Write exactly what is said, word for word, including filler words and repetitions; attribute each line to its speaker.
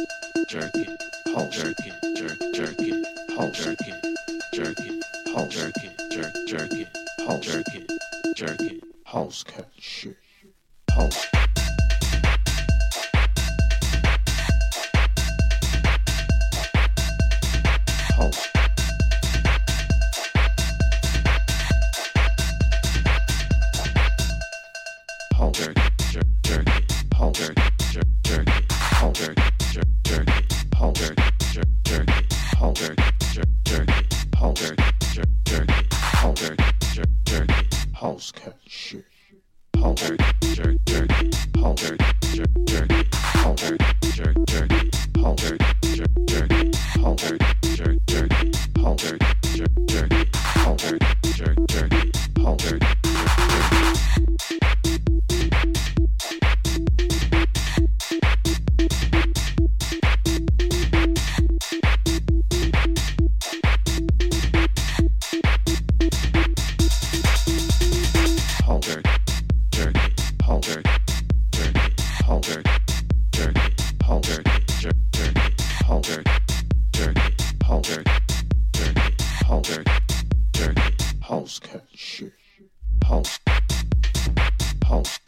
Speaker 1: jerky, whole jerky, jerk, jerky, whole jerky, jerky, whole jerky, jerk, jerky, whole jerky, jerky, house cat shit, house. House. Whole jerky, jerk, jerky, whole jerky, jerk, jerky, whole jerky, jerk, jerky, whole jerky, jerk, jerky, whole jerky, jerk, jerky, whole jerky, jerk, jerky, whole jerky, jerk, jerky, house cat shit. Whole jerky, jerk, jerky, whole jerky, jerk, jerky, whole jerky, jerk, jerky, whole jerky, jerk, jerky, whole jerky, jerk, jerky, whole jerky, jerk, jerky, whole jerky, jerk, jerky, whole jerky, jerk, jerky. Whole jerky, jerky, whole jerky, jerky, whole jerky, jerky, whole jerky, jerk, jerky, whole jerky, jerky, whole jerky, jerky, whole jerky, jerky, house cat shit, house, house.